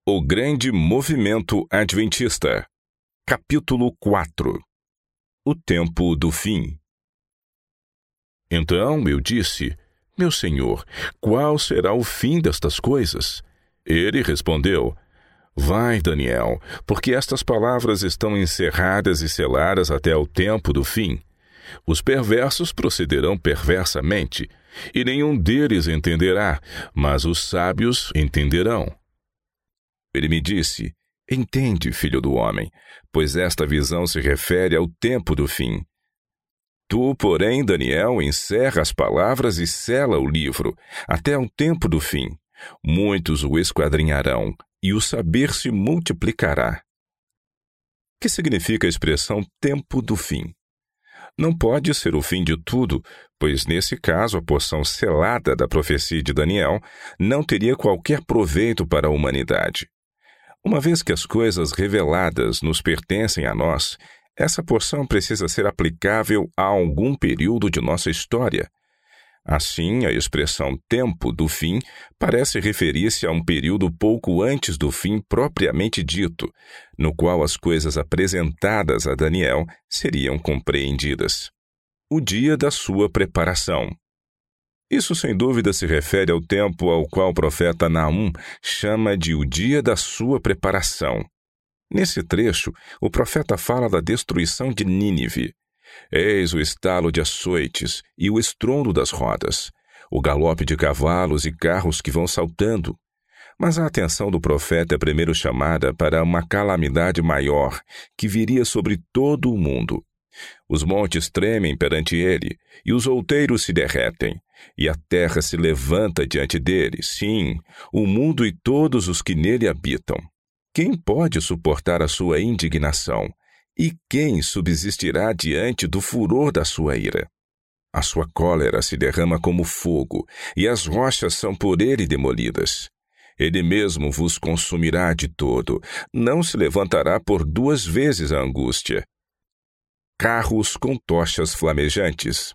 O Grande Movimento Adventista. Capítulo 4. O Tempo do Fim. Então eu disse: Meu Senhor, qual será o fim destas coisas? Ele respondeu: Vai, Daniel, porque estas palavras estão encerradas e seladas até o tempo do fim. Os perversos procederão perversamente, e nenhum deles entenderá, mas os sábios entenderão. Ele me disse: Entende, filho do homem, pois esta visão se refere ao tempo do fim. Tu, porém, Daniel, encerra as palavras e sela o livro, até o tempo do fim. Muitos o esquadrinharão, e o saber se multiplicará. Que significa a expressão tempo do fim? Não pode ser o fim de tudo, pois nesse caso a porção selada da profecia de Daniel não teria qualquer proveito para a humanidade. Uma vez que as coisas reveladas nos pertencem a nós, essa porção precisa ser aplicável a algum período de nossa história. Assim, a expressão tempo do fim parece referir-se a um período pouco antes do fim propriamente dito, no qual as coisas apresentadas a Daniel seriam compreendidas. O dia da sua preparação. Isso, sem dúvida, se refere ao tempo ao qual o profeta Naum chama de o dia da sua preparação. Nesse trecho, o profeta fala da destruição de Nínive. Eis o estalo de açoites e o estrondo das rodas, o galope de cavalos e carros que vão saltando. Mas a atenção do profeta é primeiro chamada para uma calamidade maior, que viria sobre todo o mundo. Os montes tremem perante ele, e os outeiros se derretem, e a terra se levanta diante dele, sim, o mundo e todos os que nele habitam. Quem pode suportar a sua indignação? E quem subsistirá diante do furor da sua ira? A sua cólera se derrama como fogo, e as rochas são por ele demolidas. Ele mesmo vos consumirá de todo, não se levantará por 2 vezes a angústia. Carros com tochas flamejantes.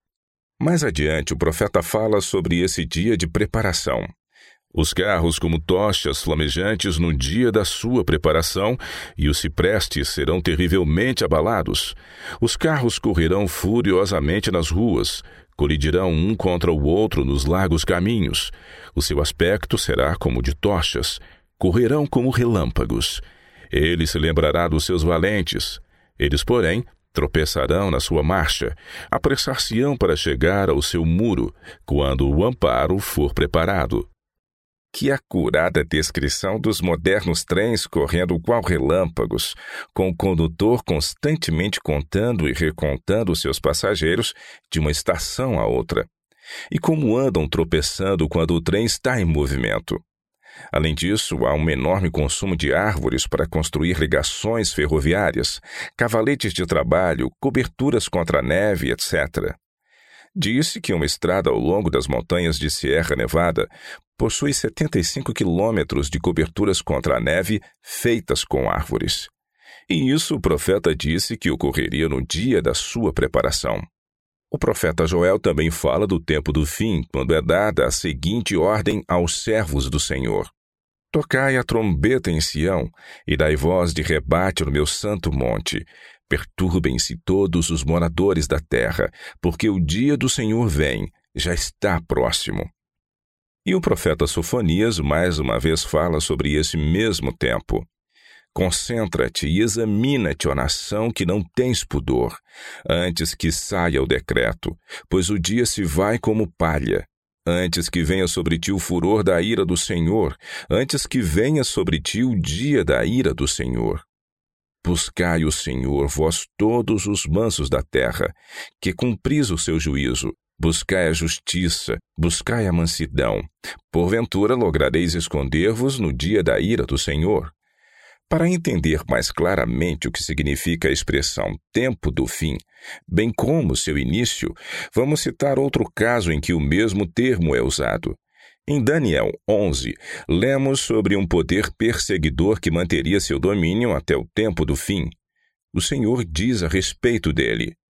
Mais adiante, o profeta fala sobre esse dia de preparação. Os carros como tochas flamejantes no dia da sua preparação, e os ciprestes serão terrivelmente abalados. Os carros correrão furiosamente nas ruas, colidirão um contra o outro nos largos caminhos. O seu aspecto será como de tochas, correrão como relâmpagos. Ele se lembrará dos seus valentes. Eles, porém, tropeçarão na sua marcha, apressar-se-ão para chegar ao seu muro, quando o amparo for preparado. Que acurada descrição dos modernos trens correndo qual relâmpagos, com o condutor constantemente contando e recontando seus passageiros de uma estação a outra. E como andam tropeçando quando o trem está em movimento. Além disso, há um enorme consumo de árvores para construir ligações ferroviárias, cavaletes de trabalho, coberturas contra a neve, etc. Disse que uma estrada ao longo das montanhas de Sierra Nevada possui 75 quilômetros de coberturas contra a neve feitas com árvores. E isso o profeta disse que ocorreria no dia da sua preparação. O profeta Joel também fala do tempo do fim, quando é dada a seguinte ordem aos servos do Senhor: Tocai a trombeta em Sião, e dai voz de rebate no meu santo monte. Perturbem-se todos os moradores da terra, porque o dia do Senhor vem, já está próximo. E o profeta Sofonias mais uma vez fala sobre esse mesmo tempo. Concentra-te e examina-te, ó nação, que não tens pudor, antes que saia o decreto, pois o dia se vai como palha. Antes que venha sobre ti o furor da ira do Senhor, antes que venha sobre ti o dia da ira do Senhor. Buscai o Senhor, vós todos os mansos da terra, que cumpris o seu juízo. Buscai a justiça, buscai a mansidão. Porventura lograreis esconder-vos no dia da ira do Senhor. Para entender mais claramente o que significa a expressão tempo do fim, bem como seu início, vamos citar outro caso em que o mesmo termo é usado. Em Daniel 11, lemos sobre um poder perseguidor que manteria seu domínio até o tempo do fim. O Senhor diz a respeito dele: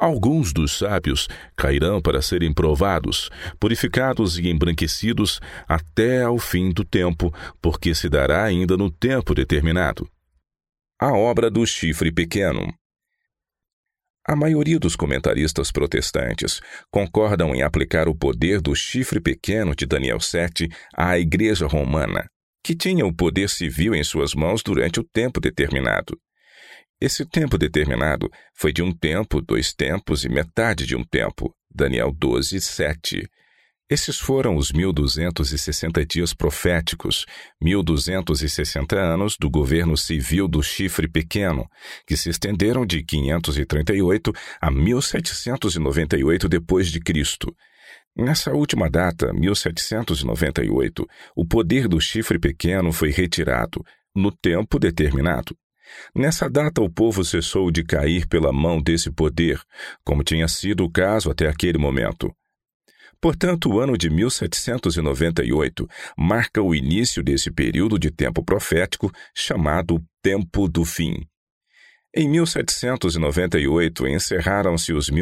Alguns dos sábios cairão para serem provados, purificados e embranquecidos até ao fim do tempo, porque se dará ainda no tempo determinado. A obra do chifre pequeno. A maioria dos comentaristas protestantes concordam em aplicar o poder do chifre pequeno de Daniel 7 à Igreja Romana, que tinha o poder civil em suas mãos durante o tempo determinado. Esse tempo determinado foi de 1 tempo, 2 tempos e metade de 1 tempo. Daniel 12, 7. Esses foram os 1260 dias proféticos, 1260 anos do governo civil do chifre pequeno, que se estenderam de 538 a 1798 d.C. Nessa última data, 1798, o poder do chifre pequeno foi retirado, no tempo determinado. Nessa data, o povo cessou de cair pela mão desse poder, como tinha sido o caso até aquele momento. Portanto, o ano de 1798 marca o início desse período de tempo profético chamado Tempo do Fim. Em 1798, encerraram-se os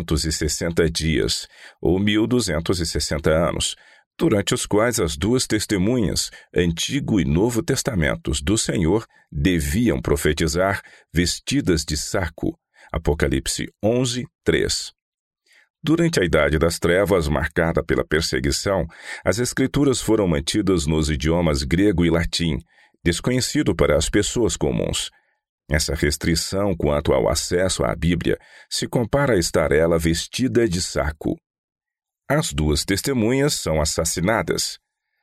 1260 dias, ou 1260 anos, durante os quais as duas testemunhas, Antigo e Novo Testamentos do Senhor, deviam profetizar vestidas de saco. Apocalipse 11, 3. Durante a Idade das Trevas, marcada pela perseguição, as Escrituras foram mantidas nos idiomas grego e latim, desconhecido para as pessoas comuns. Essa restrição quanto ao acesso à Bíblia se compara a estar ela vestida de saco. As duas testemunhas são assassinadas.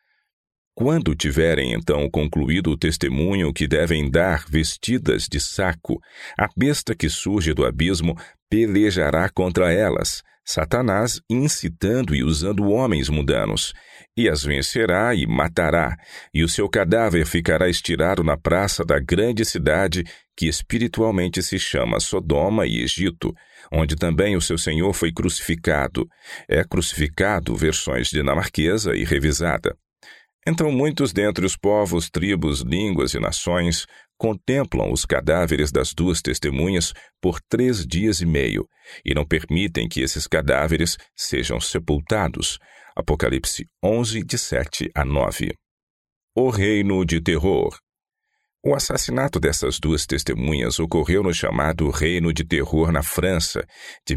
Quando tiverem, então, concluído o testemunho que devem dar vestidas de saco, a besta que surge do abismo pelejará contra elas, Satanás incitando e usando homens mundanos, e as vencerá e matará, e o seu cadáver ficará estirado na praça da grande cidade que espiritualmente se chama Sodoma e Egito, onde também o seu Senhor foi crucificado. É crucificado, versões dinamarquesa e revisada. Então muitos dentre os povos, tribos, línguas e nações contemplam os cadáveres das duas testemunhas por 3 dias e meio, e não permitem que esses cadáveres sejam sepultados. Apocalipse 11, de 7 a 9. O Reino de Terror. O assassinato dessas duas testemunhas ocorreu no chamado Reino de Terror na França, de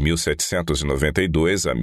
1792 a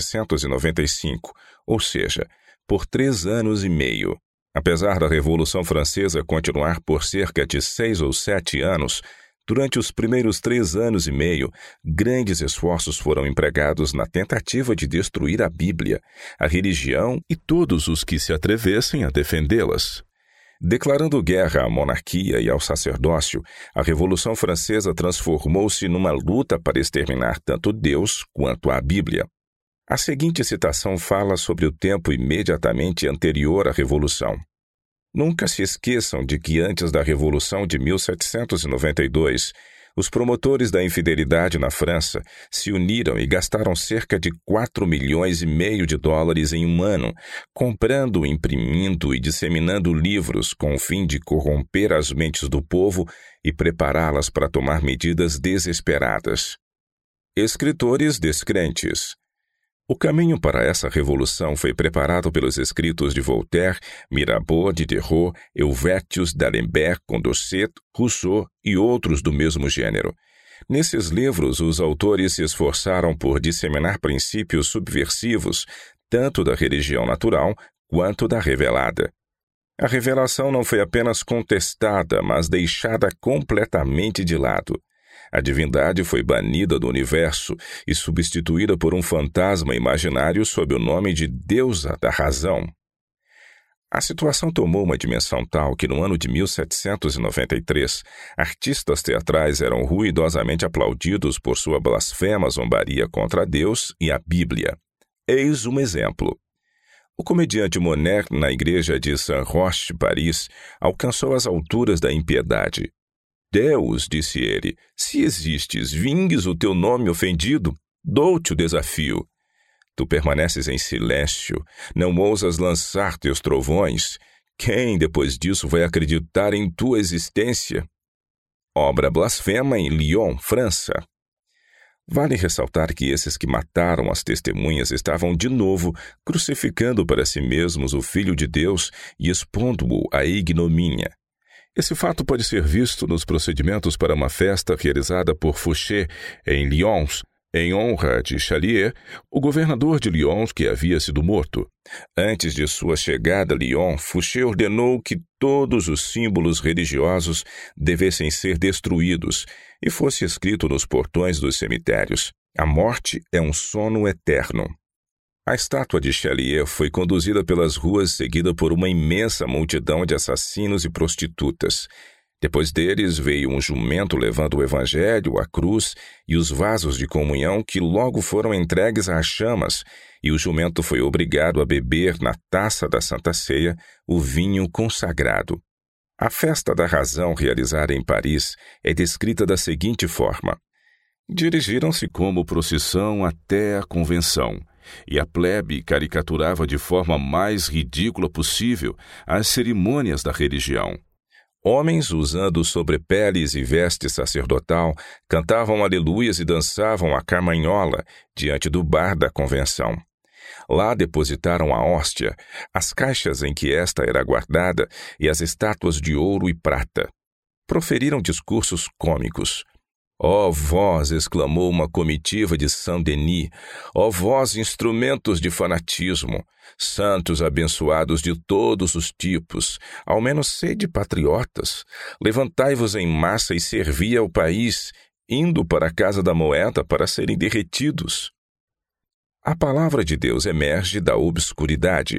1795, ou seja, por 3 anos e meio. Apesar da Revolução Francesa continuar por cerca de 6 ou 7 anos, durante os primeiros 3 anos e meio, grandes esforços foram empregados na tentativa de destruir a Bíblia, a religião e todos os que se atrevessem a defendê-las. Declarando guerra à monarquia e ao sacerdócio, a Revolução Francesa transformou-se numa luta para exterminar tanto Deus quanto a Bíblia. A seguinte citação fala sobre o tempo imediatamente anterior à Revolução. Nunca se esqueçam de que antes da Revolução de 1792, os promotores da infidelidade na França se uniram e gastaram cerca de 4,5 milhões de dólares em um ano, comprando, imprimindo e disseminando livros com o fim de corromper as mentes do povo e prepará-las para tomar medidas desesperadas. Escritores descrentes. O caminho para essa revolução foi preparado pelos escritos de Voltaire, Mirabeau, Diderot, Helvétius, D'Alembert, Condorcet, Rousseau e outros do mesmo gênero. Nesses livros, os autores se esforçaram por disseminar princípios subversivos, tanto da religião natural quanto da revelada. A revelação não foi apenas contestada, mas deixada completamente de lado. A divindade foi banida do universo e substituída por um fantasma imaginário sob o nome de deusa da razão. A situação tomou uma dimensão tal que no ano de 1793, artistas teatrais eram ruidosamente aplaudidos por sua blasfema zombaria contra Deus e a Bíblia. Eis um exemplo. O comediante Monet, na igreja de Saint-Roch, Paris, alcançou as alturas da impiedade. Deus, disse ele, se existes, vingues o teu nome ofendido, dou-te o desafio. Tu permaneces em silêncio, não ousas lançar teus trovões. Quem, depois disso, vai acreditar em tua existência? Obra blasfema em Lyon, França. Vale ressaltar que esses que mataram as testemunhas estavam de novo crucificando para si mesmos o Filho de Deus e expondo-o à ignomínia. Esse fato pode ser visto nos procedimentos para uma festa realizada por Fouché em Lyons, em honra de Chalier, o governador de Lyon que havia sido morto. Antes de sua chegada a Lyon, Fouché ordenou que todos os símbolos religiosos devessem ser destruídos e fosse escrito nos portões dos cemitérios: a morte é um sono eterno. A estátua de Chalier foi conduzida pelas ruas seguida por uma imensa multidão de assassinos e prostitutas. Depois deles veio um jumento levando o evangelho, a cruz e os vasos de comunhão que logo foram entregues às chamas, e o jumento foi obrigado a beber na taça da Santa Ceia o vinho consagrado. A festa da razão realizada em Paris é descrita da seguinte forma: dirigiram-se como procissão até a convenção, e a plebe caricaturava de forma mais ridícula possível as cerimônias da religião. Homens, usando sobrepeles e veste sacerdotal, cantavam aleluias e dançavam a carmanhola diante do bar da convenção. Lá depositaram a hóstia, as caixas em que esta era guardada e as estátuas de ouro e prata. Proferiram discursos cômicos. Ó vós, exclamou uma comitiva de Saint-Denis, ó vós, instrumentos de fanatismo, santos abençoados de todos os tipos, ao menos sede patriotas, levantai-vos em massa e servi ao país, indo para a casa da moeda para serem derretidos. A palavra de Deus emerge da obscuridade.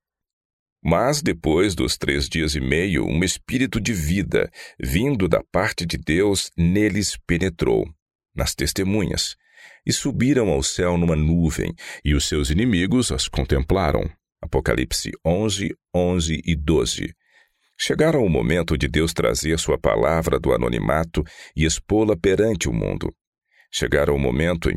Mas, depois dos 3 dias e meio, um espírito de vida, vindo da parte de Deus, neles penetrou, nas testemunhas, e subiram ao céu numa nuvem, e os seus inimigos as contemplaram. Apocalipse 11, 11 e 12. Chegaram o momento de Deus trazer sua palavra do anonimato e expô-la perante o mundo. Chegaram o momento, em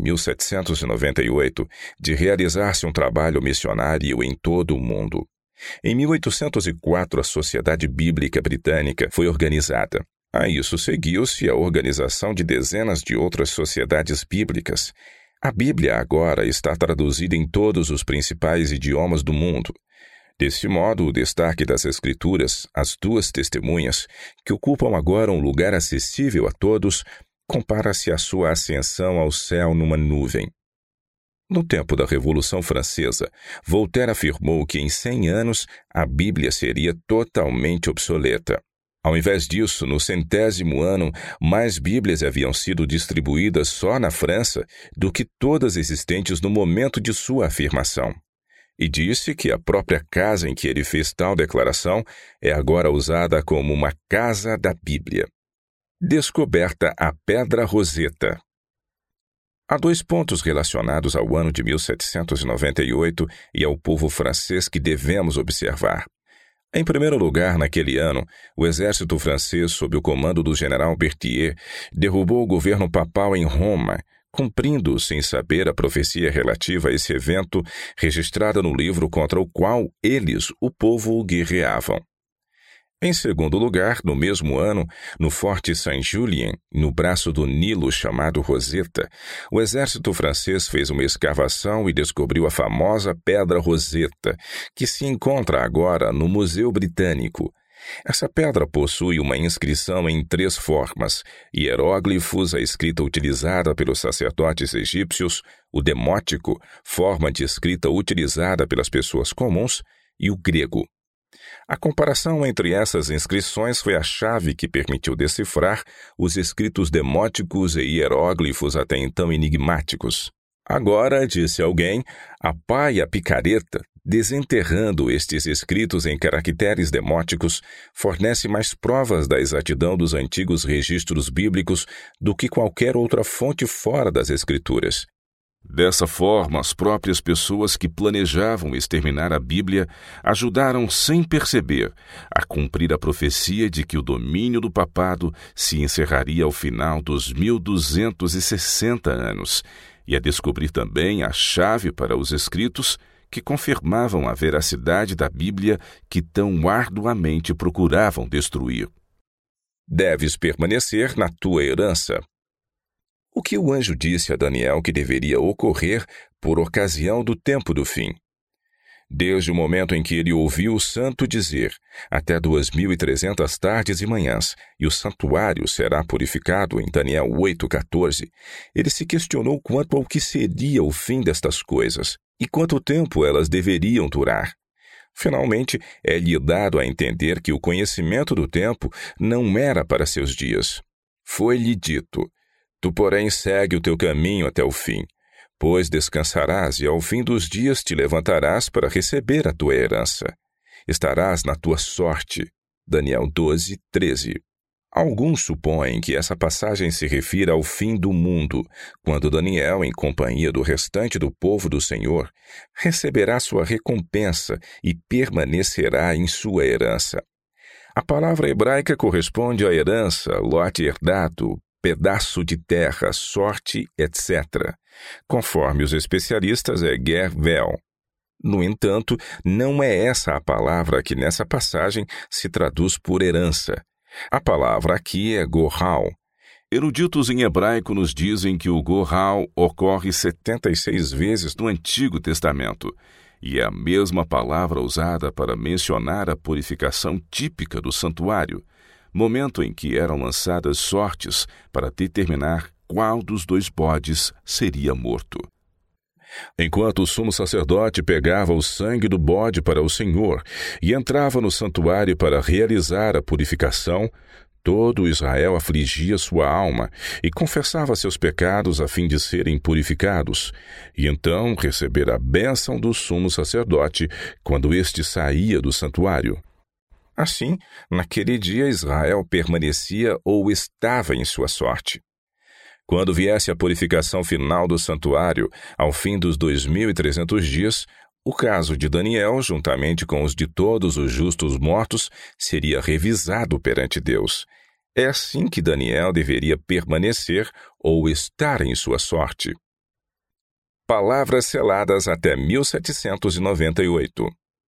1798, de realizar-se um trabalho missionário em todo o mundo. Em 1804, a Sociedade Bíblica Britânica foi organizada. A isso seguiu-se a organização de dezenas de outras sociedades bíblicas. A Bíblia agora está traduzida em todos os principais idiomas do mundo. Desse modo, o destaque das Escrituras, as 2 testemunhas, que ocupam agora um lugar acessível a todos, compara-se à sua ascensão ao céu numa nuvem. No tempo da Revolução Francesa, Voltaire afirmou que em 100 anos a Bíblia seria totalmente obsoleta. Ao invés disso, no 100º ano, mais Bíblias haviam sido distribuídas só na França do que todas existentes no momento de sua afirmação. E disse que a própria casa em que ele fez tal declaração é agora usada como uma casa da Bíblia. Descoberta a Pedra Roseta. Há 2 pontos relacionados ao ano de 1798 e ao povo francês que devemos observar. Em primeiro lugar, naquele ano, o exército francês, sob o comando do general Berthier, derrubou o governo papal em Roma, cumprindo, sem saber, a profecia relativa a esse evento registrada no livro contra o qual eles, o povo, guerreavam. Em segundo lugar, no mesmo ano, no Forte Saint-Julien, no braço do Nilo chamado Roseta, o exército francês fez uma escavação e descobriu a famosa Pedra Roseta, que se encontra agora no Museu Britânico. Essa pedra possui uma inscrição em 3 formas: hieróglifos, a escrita utilizada pelos sacerdotes egípcios, o demótico, forma de escrita utilizada pelas pessoas comuns, e o grego. A comparação entre essas inscrições foi a chave que permitiu decifrar os escritos demóticos e hieróglifos até então enigmáticos. Agora, disse alguém, a pá e a picareta, desenterrando estes escritos em caracteres demóticos, fornece mais provas da exatidão dos antigos registros bíblicos do que qualquer outra fonte fora das Escrituras. Dessa forma, as próprias pessoas que planejavam exterminar a Bíblia ajudaram, sem perceber, a cumprir a profecia de que o domínio do papado se encerraria ao final dos 1260 anos, e a descobrir também a chave para os escritos que confirmavam a veracidade da Bíblia que tão arduamente procuravam destruir. Deves permanecer na tua herança. O que o anjo disse a Daniel que deveria ocorrer por ocasião do tempo do fim? Desde o momento em que ele ouviu o santo dizer, até 2.300 tardes e manhãs, e o santuário será purificado, em Daniel 8,14, ele se questionou quanto ao que seria o fim destas coisas, e quanto tempo elas deveriam durar. Finalmente, é-lhe dado a entender que o conhecimento do tempo não era para seus dias. Foi-lhe dito, tu, porém, segue o teu caminho até o fim, pois descansarás e ao fim dos dias te levantarás para receber a tua herança. Estarás na tua sorte. Daniel 12:13. Alguns supõem que essa passagem se refira ao fim do mundo, quando Daniel, em companhia do restante do povo do Senhor, receberá sua recompensa e permanecerá em sua herança. A palavra hebraica corresponde à herança, lote herdado, pedaço de terra, sorte, etc. Conforme os especialistas, é ger-vel. No entanto, não é essa a palavra que nessa passagem se traduz por herança. A palavra aqui é gohal. Eruditos em hebraico nos dizem que o gohal ocorre 76 vezes no Antigo Testamento, e é a mesma palavra usada para mencionar a purificação típica do santuário, momento em que eram lançadas sortes para determinar qual dos dois bodes seria morto. Enquanto o sumo sacerdote pegava o sangue do bode para o Senhor e entrava no santuário para realizar a purificação, todo Israel afligia sua alma e confessava seus pecados a fim de serem purificados, e então receber a bênção do sumo sacerdote quando este saía do santuário. Assim, naquele dia Israel permanecia ou estava em sua sorte. Quando viesse a purificação final do santuário, ao fim dos 2.300 dias, o caso de Daniel, juntamente com os de todos os justos mortos, seria revisado perante Deus. É assim que Daniel deveria permanecer ou estar em sua sorte. Palavras seladas até 1798.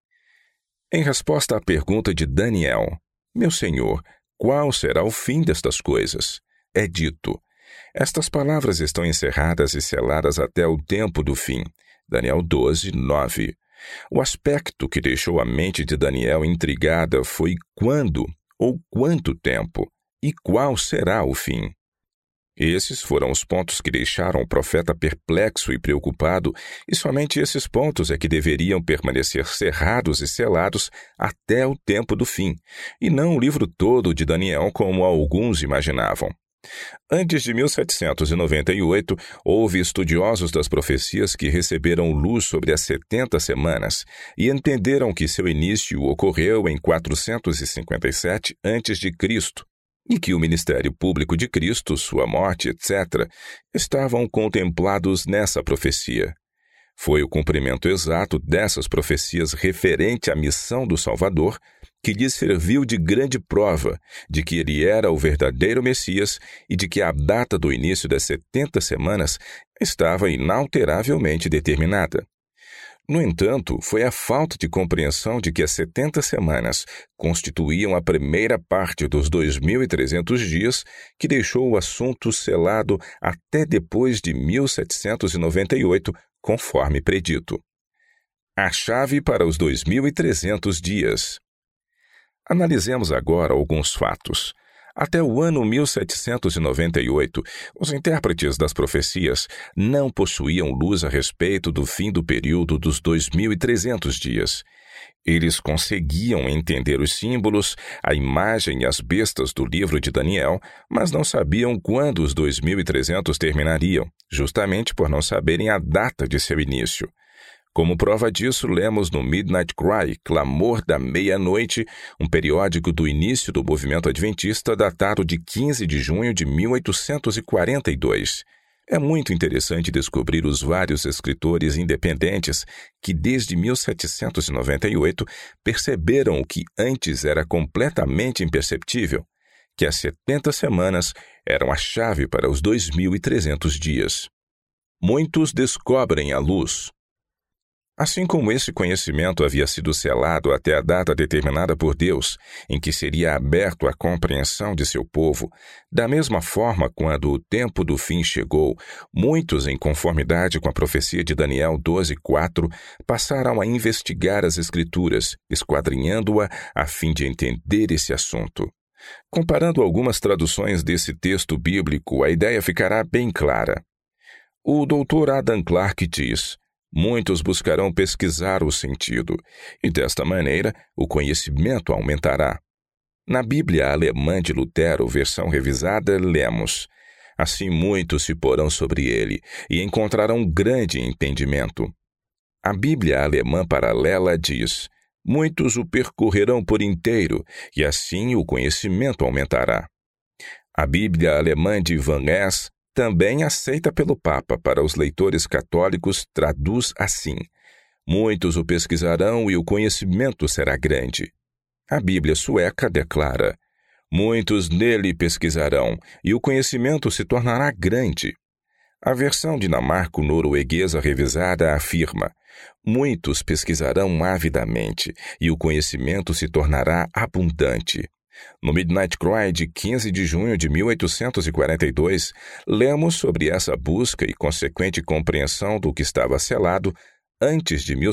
Em resposta à pergunta de Daniel, meu senhor, qual será o fim destas coisas? É dito, estas palavras estão encerradas e seladas até o tempo do fim. Daniel 12:9. O aspecto que deixou a mente de Daniel intrigada foi quando ou quanto tempo e qual será o fim. Esses foram os pontos que deixaram o profeta perplexo e preocupado, e somente esses pontos é que deveriam permanecer cerrados e selados até o tempo do fim, e não o livro todo de Daniel como alguns imaginavam. Antes de 1798, houve estudiosos das profecias que receberam luz sobre as 70 semanas e entenderam que seu início ocorreu em 457 a.C., e que o ministério público de Cristo, sua morte, etc., estavam contemplados nessa profecia. Foi o cumprimento exato dessas profecias referente à missão do Salvador que lhe serviu de grande prova de que ele era o verdadeiro Messias e de que a data do início das 70 semanas estava inalteravelmente determinada. No entanto, foi a falta de compreensão de que as 70 semanas constituíam a primeira parte dos 2.300 dias que deixou o assunto selado até depois de 1798, conforme predito. A chave para os 2.300 dias. Analisemos agora alguns fatos. Até o ano 1798, os intérpretes das profecias não possuíam luz a respeito do fim do período dos 2.300 dias. Eles conseguiam entender os símbolos, a imagem e as bestas do livro de Daniel, mas não sabiam quando os 2.300 terminariam, justamente por não saberem a data de seu início. Como prova disso, lemos no Midnight Cry, Clamor da Meia-Noite, um periódico do início do movimento adventista datado de 15 de junho de 1842. É muito interessante descobrir os vários escritores independentes que, desde 1798, perceberam o que antes era completamente imperceptível, que as 70 semanas eram a chave para os 2.300 dias. Muitos descobrem a luz. Assim como esse conhecimento havia sido selado até a data determinada por Deus, em que seria aberto à compreensão de seu povo, da mesma forma, quando o tempo do fim chegou, muitos, em conformidade com a profecia de Daniel 12:4, passaram a investigar as Escrituras, esquadrinhando-a a fim de entender esse assunto. Comparando algumas traduções desse texto bíblico, a ideia ficará bem clara. O Dr. Adam Clarke diz: muitos buscarão pesquisar o sentido, e desta maneira o conhecimento aumentará. Na Bíblia alemã de Lutero, versão revisada, lemos: assim muitos se porão sobre ele, e encontrarão grande entendimento. A Bíblia alemã paralela diz: muitos o percorrerão por inteiro, e assim o conhecimento aumentará. A Bíblia alemã de Van Es, também aceita pelo Papa para os leitores católicos, traduz assim: muitos o pesquisarão e o conhecimento será grande. A Bíblia sueca declara: muitos nele pesquisarão e o conhecimento se tornará grande. A versão dinamarco-norueguesa revisada afirma: muitos pesquisarão avidamente e o conhecimento se tornará abundante. No Midnight Cry de 15 de junho de 1842, lemos sobre essa busca e consequente compreensão do que estava selado antes de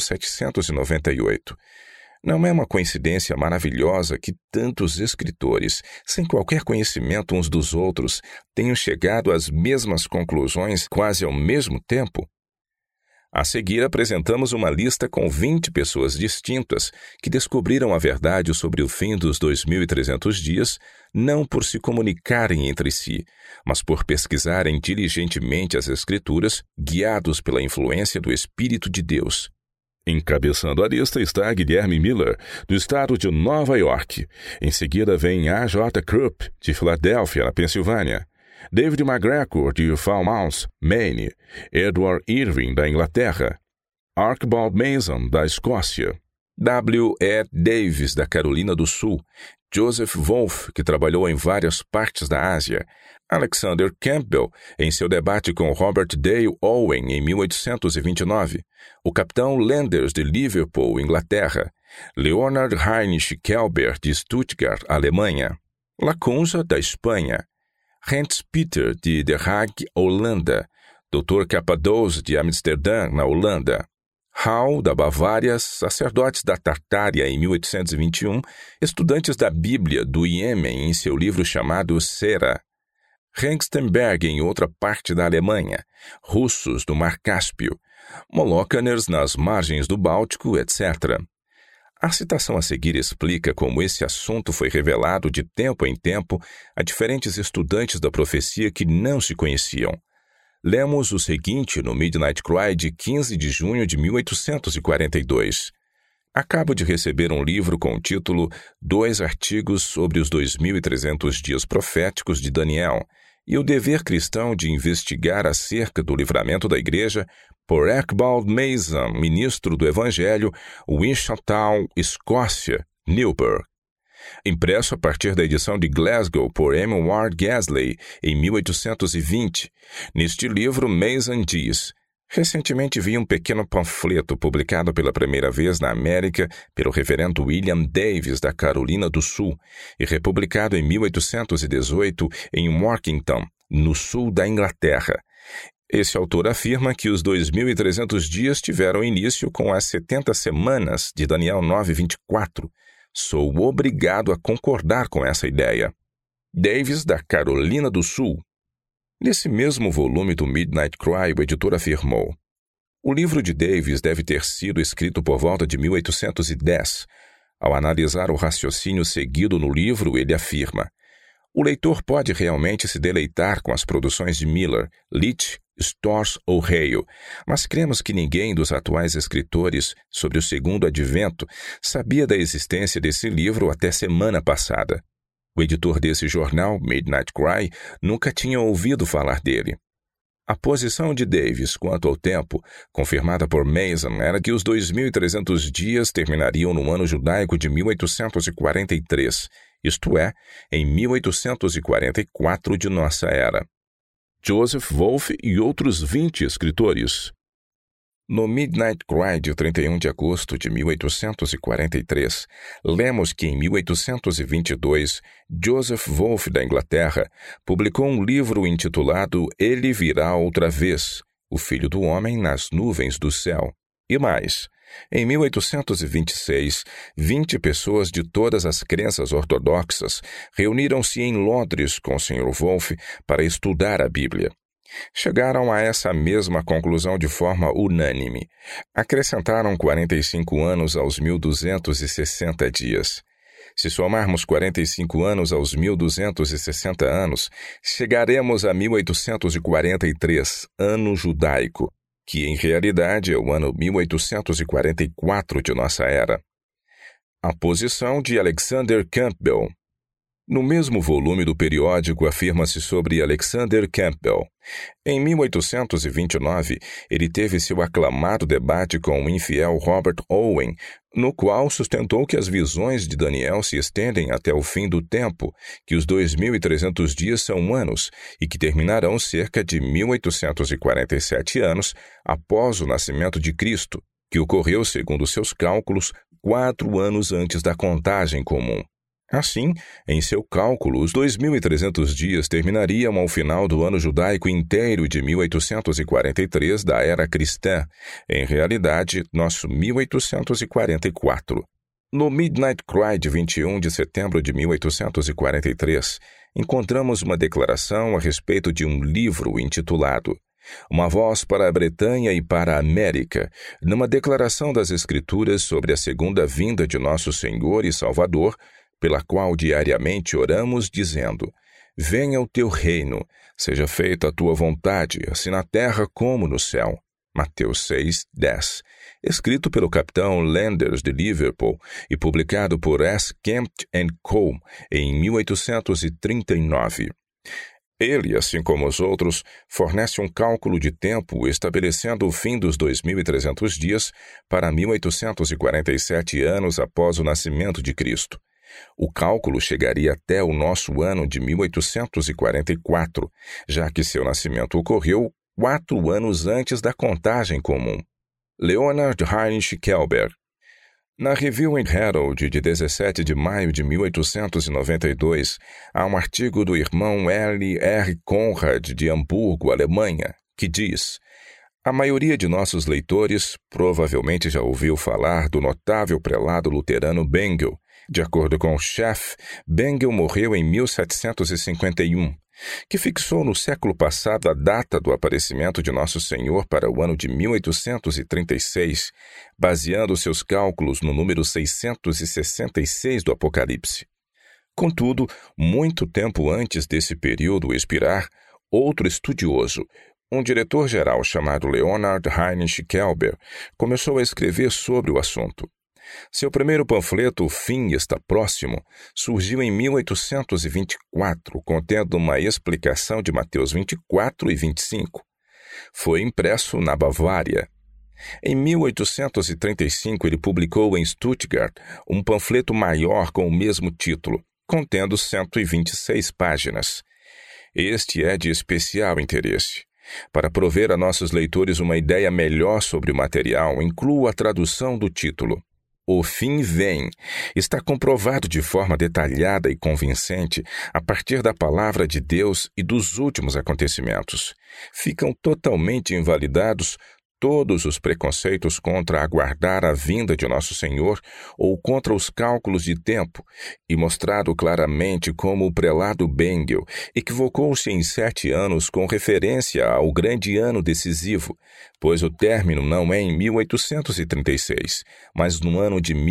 1798. Não é uma coincidência maravilhosa que tantos escritores, sem qualquer conhecimento uns dos outros, tenham chegado às mesmas conclusões quase ao mesmo tempo? A seguir, apresentamos uma lista com 20 pessoas distintas que descobriram a verdade sobre o fim dos 2.300 dias, não por se comunicarem entre si, mas por pesquisarem diligentemente as Escrituras, guiados pela influência do Espírito de Deus. Encabeçando a lista está Guilherme Miller, do estado de Nova York. Em seguida vem A.J. Krupp, de Filadélfia, na Pensilvânia. David McGregor, de Falmouth, Maine. Edward Irving, da Inglaterra. Archibald Mason, da Escócia. W. E. Davis, da Carolina do Sul. Joseph Wolff, que trabalhou em várias partes da Ásia. Alexander Campbell, em seu debate com Robert Dale Owen, em 1829. O capitão Landers, de Liverpool, Inglaterra. Leonard Heinrich Kelber, de Stuttgart, Alemanha. Lacunza, da Espanha. Hans Peter, de Den Haag, Holanda. Dr. Cappadoce, de Amsterdã, na Holanda. Hall, da Bavária, sacerdotes da Tartária, em 1821, estudantes da Bíblia do Iêmen, em seu livro chamado Sera. Hengstenberg, em outra parte da Alemanha. Russos, do Mar Cáspio. Molokaners, nas margens do Báltico, etc. A citação a seguir explica como esse assunto foi revelado de tempo em tempo a diferentes estudantes da profecia que não se conheciam. Lemos o seguinte no Midnight Cry de 15 de junho de 1842. Acabo de receber um livro com o título 2 artigos sobre os 2.300 dias proféticos de Daniel e o dever cristão de investigar acerca do livramento da Igreja por Archibald Mason, ministro do Evangelho, Wishatal, Escócia, Newburgh. Impresso a partir da edição de Glasgow por M. Ward Gasley, em 1820. Neste livro, Mason diz: recentemente vi um pequeno panfleto publicado pela primeira vez na América pelo reverendo William Davis, da Carolina do Sul, e republicado em 1818 em Workington, no sul da Inglaterra. Esse autor afirma que os 2.300 dias tiveram início com as 70 semanas de Daniel 9:24. Sou obrigado a concordar com essa ideia. Davis, da Carolina do Sul. Nesse mesmo volume do Midnight Cry, o editor afirmou: o livro de Davis deve ter sido escrito por volta de 1810. Ao analisar o raciocínio seguido no livro, ele afirma: o leitor pode realmente se deleitar com as produções de Miller, Leach, Storrs ou Hale, mas cremos que ninguém dos atuais escritores sobre o segundo advento sabia da existência desse livro até semana passada. O editor desse jornal, Midnight Cry, nunca tinha ouvido falar dele. A posição de Davis quanto ao tempo, confirmada por Mason, era que os 2.300 dias terminariam no ano judaico de 1843, isto é, em 1844 de nossa era. Joseph Wolff e outros 20 escritores. No Midnight Cry de 31 de agosto de 1843, lemos que em 1822, Joseph Wolff da Inglaterra publicou um livro intitulado Ele Virá Outra Vez, o Filho do Homem nas Nuvens do Céu. E mais, em 1826, 20 pessoas de todas as crenças ortodoxas reuniram-se em Londres com o Sr. Wolff para estudar a Bíblia. Chegaram a essa mesma conclusão de forma unânime. Acrescentaram 45 anos aos 1.260 dias. Se somarmos 45 anos aos 1.260 anos, chegaremos a 1843, ano judaico, que em realidade é o ano 1844 de nossa era. A posição de Alexander Campbell. No mesmo volume do periódico afirma-se sobre Alexander Campbell. Em 1829, ele teve seu aclamado debate com o infiel Robert Owen, no qual sustentou que as visões de Daniel se estendem até o fim do tempo, que os 2.300 dias são anos e que terminarão cerca de 1.847 anos após o nascimento de Cristo, que ocorreu, segundo seus cálculos, 4 anos antes da contagem comum. Assim, em seu cálculo, os 2.300 dias terminariam ao final do ano judaico inteiro de 1843 da era cristã, em realidade, nosso 1844. No Midnight Cry de 21 de setembro de 1843, encontramos uma declaração a respeito de um livro intitulado Uma Voz para a Bretanha e para a América, numa declaração das Escrituras sobre a segunda vinda de nosso Senhor e Salvador, pela qual diariamente oramos, dizendo: Venha o teu reino, seja feita a tua vontade, assim na terra como no céu. Mateus 6:10. Escrito pelo capitão Landers de Liverpool e publicado por S. Kemp & Co. em 1839. Ele, assim como os outros, fornece um cálculo de tempo estabelecendo o fim dos 2.300 dias para 1.847 anos após o nascimento de Cristo. O cálculo chegaria até o nosso ano de 1844, já que seu nascimento ocorreu 4 anos antes da contagem comum. Leonard Heinrich Kelber. Na Review and Herald de 17 de maio de 1892, há um artigo do irmão L. R. Conrad de Hamburgo, Alemanha, que diz: a maioria de nossos leitores provavelmente já ouviu falar do notável prelado luterano Bengel. De acordo com o Schaff, Bengel morreu em 1751, que fixou no século passado a data do aparecimento de Nosso Senhor para o ano de 1836, baseando seus cálculos no número 666 do Apocalipse. Contudo, muito tempo antes desse período expirar, outro estudioso, um diretor-geral chamado Leonard Heinrich Kelber, começou a escrever sobre o assunto. Seu primeiro panfleto, O Fim Está Próximo, surgiu em 1824, contendo uma explicação de Mateus 24 e 25. Foi impresso na Bavária. Em 1835, ele publicou em Stuttgart um panfleto maior com o mesmo título, contendo 126 páginas. Este é de especial interesse. Para prover a nossos leitores uma ideia melhor sobre o material, incluo a tradução do título. O fim vem. Está comprovado de forma detalhada e convincente a partir da palavra de Deus e dos últimos acontecimentos. Ficam totalmente invalidados todos os preconceitos contra aguardar a vinda de Nosso Senhor ou contra os cálculos de tempo, e mostrado claramente como o prelado Bengel equivocou-se em 7 anos com referência ao grande ano decisivo, pois o término não é em 1836, mas no ano de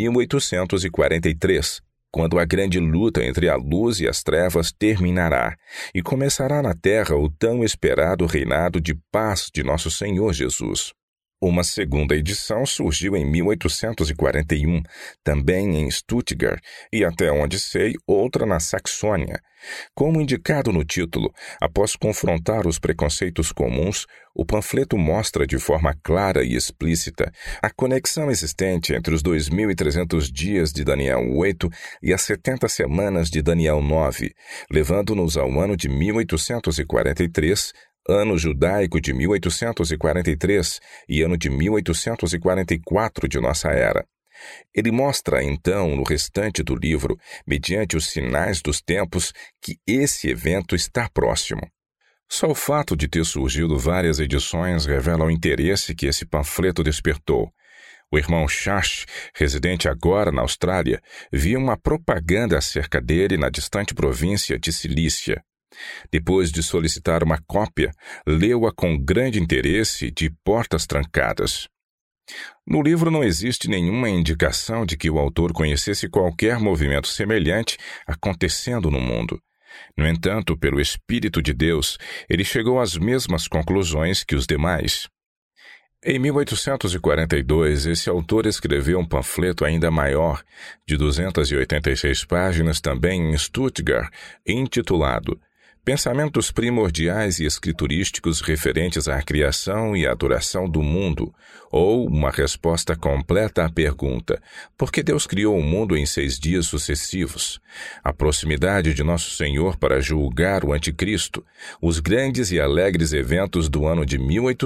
1843, quando a grande luta entre a luz e as trevas terminará, e começará na terra o tão esperado reinado de paz de Nosso Senhor Jesus. Uma segunda edição surgiu em 1841, também em Stuttgart, e até onde sei, outra na Saxônia. Como indicado no título, após confrontar os preconceitos comuns, o panfleto mostra de forma clara e explícita a conexão existente entre os 2.300 dias de Daniel 8 e as 70 semanas de Daniel 9, levando-nos ao ano de 1843, ano judaico de 1843 e ano de 1844 de nossa era. Ele mostra, então, no restante do livro, mediante os sinais dos tempos, que esse evento está próximo. Só o fato de ter surgido várias edições revela o interesse que esse panfleto despertou. O irmão Chash, residente agora na Austrália, via uma propaganda acerca dele na distante província de Cilícia. Depois de solicitar uma cópia, leu-a com grande interesse de portas trancadas. No livro não existe nenhuma indicação de que o autor conhecesse qualquer movimento semelhante acontecendo no mundo. No entanto, pelo Espírito de Deus, ele chegou às mesmas conclusões que os demais. Em 1842, esse autor escreveu um panfleto ainda maior, de 286 páginas, também em Stuttgart, intitulado Pensamentos primordiais e escriturísticos referentes à criação e à duração do mundo, ou uma resposta completa à pergunta: por que Deus criou o mundo em 6 dias sucessivos? A proximidade de Nosso Senhor para julgar o Anticristo, os grandes e alegres eventos do ano de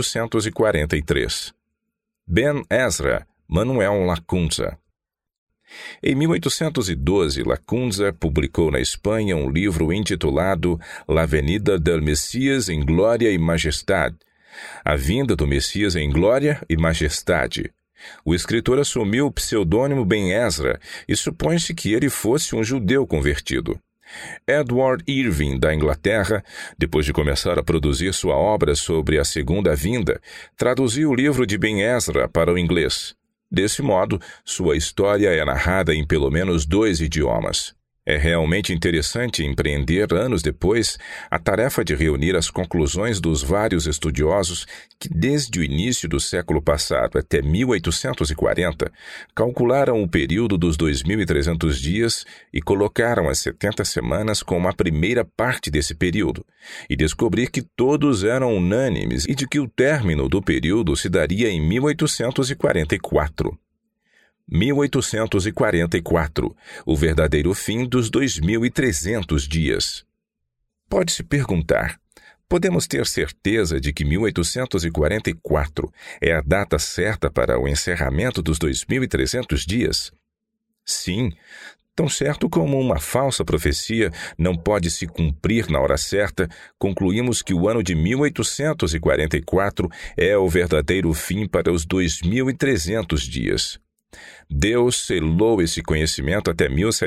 1843. Ben Ezra, Manuel Lacunza. Em 1812, Lacunza publicou na Espanha um livro intitulado La venida del Messias em Glória e Majestade, A vinda do Messias em Glória e Majestade. O escritor assumiu o pseudônimo Ben Ezra e supõe-se que ele fosse um judeu convertido. Edward Irving, da Inglaterra, depois de começar a produzir sua obra sobre a segunda vinda, traduziu o livro de Ben Ezra para o inglês. Desse modo, sua história é narrada em pelo menos 2 idiomas. É realmente interessante empreender, anos depois, a tarefa de reunir as conclusões dos vários estudiosos que, desde o início do século passado até 1840, calcularam o período dos 2.300 dias e colocaram as 70 semanas como a primeira parte desse período, e descobrir que todos eram unânimes e de que o término do período se daria em 1844. 1844, o verdadeiro fim dos 2.300 dias. Pode-se perguntar, podemos ter certeza de que 1844 é a data certa para o encerramento dos 2.300 dias? Sim, tão certo como uma falsa profecia não pode se cumprir na hora certa, concluímos que o ano de 1844 é o verdadeiro fim para os 2.300 dias. Deus selou esse conhecimento até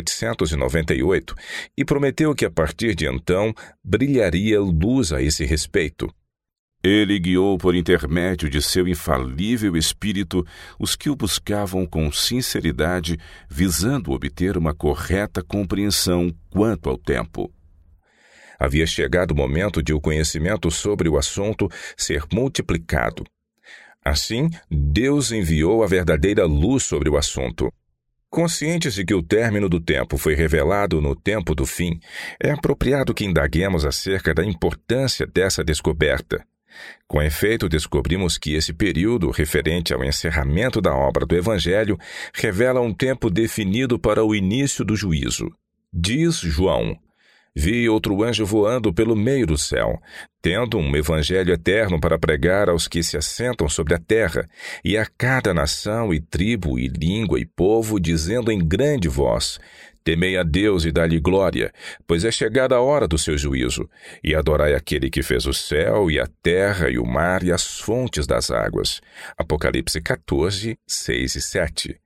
1798 e prometeu que a partir de então brilharia luz a esse respeito. Ele guiou por intermédio de seu infalível Espírito os que o buscavam com sinceridade, visando obter uma correta compreensão quanto ao tempo. Havia chegado o momento de o conhecimento sobre o assunto ser multiplicado. Assim, Deus enviou a verdadeira luz sobre o assunto. Conscientes de que o término do tempo foi revelado no tempo do fim, é apropriado que indaguemos acerca da importância dessa descoberta. Com efeito, descobrimos que esse período, referente ao encerramento da obra do Evangelho, revela um tempo definido para o início do juízo. Diz João: Vi outro anjo voando pelo meio do céu, tendo um evangelho eterno para pregar aos que se assentam sobre a terra, e a cada nação e tribo e língua e povo, dizendo em grande voz: Temei a Deus e dá-lhe glória, pois é chegada a hora do seu juízo, e adorai aquele que fez o céu e a terra e o mar e as fontes das águas. Apocalipse 14, 6 e 7.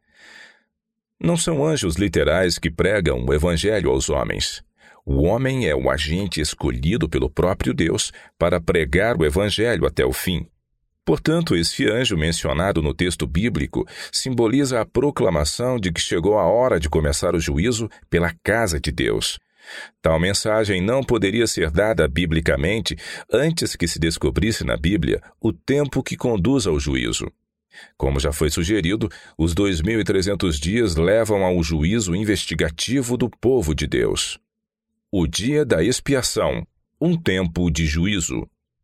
Não são anjos literais que pregam o evangelho aos homens. O homem é o agente escolhido pelo próprio Deus para pregar o Evangelho até o fim. Portanto, esse anjo mencionado no texto bíblico simboliza a proclamação de que chegou a hora de começar o juízo pela casa de Deus. Tal mensagem não poderia ser dada biblicamente antes que se descobrisse na Bíblia o tempo que conduz ao juízo. Como já foi sugerido, os 2.300 dias levam ao juízo investigativo do povo de Deus. O dia da expiação, um tempo de juízo.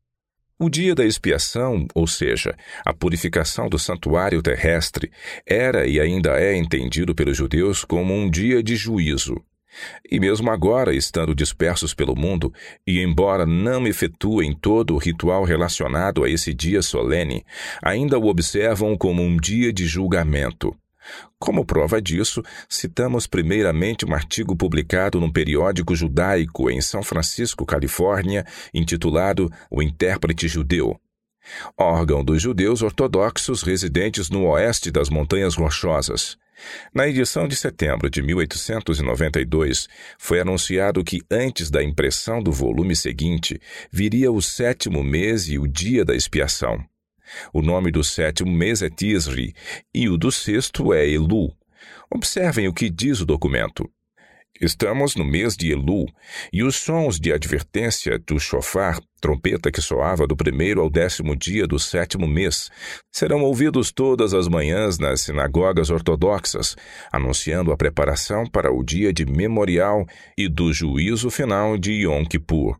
O dia da expiação, ou seja, a purificação do santuário terrestre, era e ainda é entendido pelos judeus como um dia de juízo. E mesmo agora, estando dispersos pelo mundo, e embora não efetuem todo o ritual relacionado a esse dia solene, ainda o observam como um dia de julgamento. Como prova disso, citamos primeiramente um artigo publicado num periódico judaico em São Francisco, Califórnia, intitulado O Intérprete Judeu, órgão dos judeus ortodoxos residentes no oeste das Montanhas Rochosas. Na edição de setembro de 1892, foi anunciado que antes da impressão do volume seguinte, viria o 7º mês e o dia da expiação. O nome do 7º mês é Tisri e o do 6º é Elu. Observem o que diz o documento. Estamos no mês de Elu, e os sons de advertência do shofar, trompeta que soava do 1º ao 10º dia do 7º mês, serão ouvidos todas as manhãs nas sinagogas ortodoxas, anunciando a preparação para o dia de memorial e do juízo final de Yom Kippur.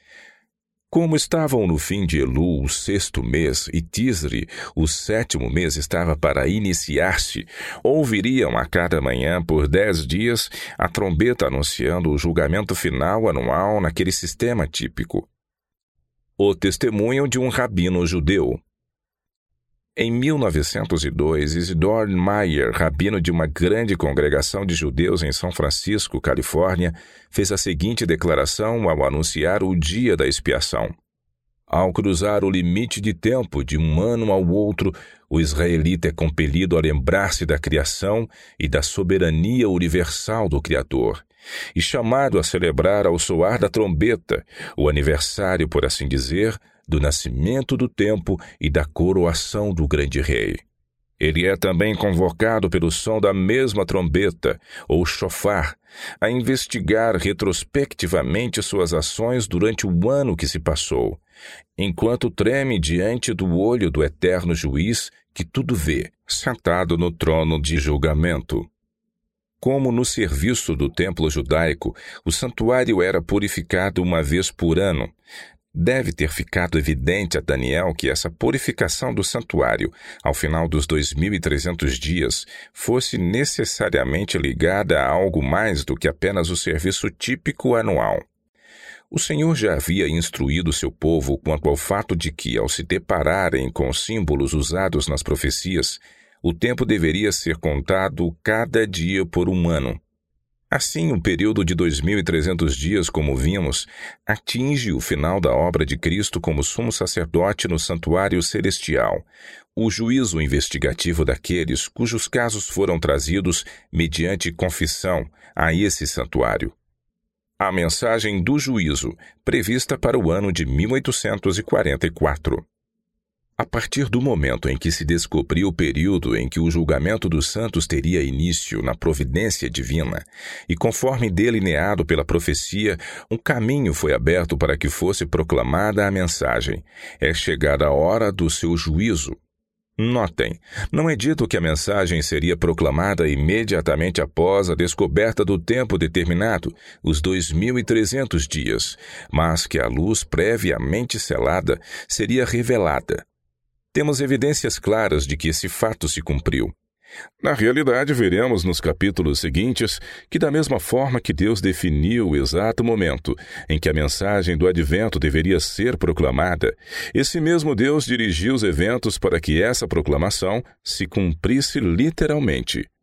Como estavam no fim de Elu, o 6º mês, e Tisri, o 7º mês, estava para iniciar-se, ouviriam a cada manhã por 10 dias a trombeta anunciando o julgamento final anual naquele sistema típico. O testemunho de um rabino judeu. Em 1902, Isidore Meyer, rabino de uma grande congregação de judeus em São Francisco, Califórnia, fez a seguinte declaração ao anunciar o dia da expiação. Ao cruzar o limite de tempo de um ano ao outro, o israelita é compelido a lembrar-se da criação e da soberania universal do Criador, e chamado a celebrar ao soar da trombeta, o aniversário, por assim dizer, do nascimento do tempo e da coroação do grande rei. Ele é também convocado pelo som da mesma trombeta, ou shofar, a investigar retrospectivamente suas ações durante o ano que se passou, enquanto treme diante do olho do eterno juiz que tudo vê, sentado no trono de julgamento. Como no serviço do templo judaico, o santuário era purificado uma vez por ano, deve ter ficado evidente a Daniel que essa purificação do santuário, ao final dos 2.300 dias, fosse necessariamente ligada a algo mais do que apenas o serviço típico anual. O Senhor já havia instruído seu povo quanto ao fato de que, ao se depararem com os símbolos usados nas profecias, o tempo deveria ser contado cada dia por um ano. Assim, o período de 2.300 dias, como vimos, atinge o final da obra de Cristo como sumo sacerdote no santuário celestial, o juízo investigativo daqueles cujos casos foram trazidos mediante confissão a esse santuário. A mensagem do juízo, prevista para o ano de 1844. A partir do momento em que se descobriu o período em que o julgamento dos santos teria início na providência divina, e conforme delineado pela profecia, um caminho foi aberto para que fosse proclamada a mensagem. É chegada a hora do seu juízo. Notem, não é dito que a mensagem seria proclamada imediatamente após a descoberta do tempo determinado, os 2.300 dias, mas que a luz previamente selada seria revelada. Temos evidências claras de que esse fato se cumpriu. Na realidade, veremos nos capítulos seguintes que, da mesma forma que Deus definiu o exato momento em que a mensagem do advento deveria ser proclamada, esse mesmo Deus dirigiu os eventos para que essa proclamação se cumprisse literalmente.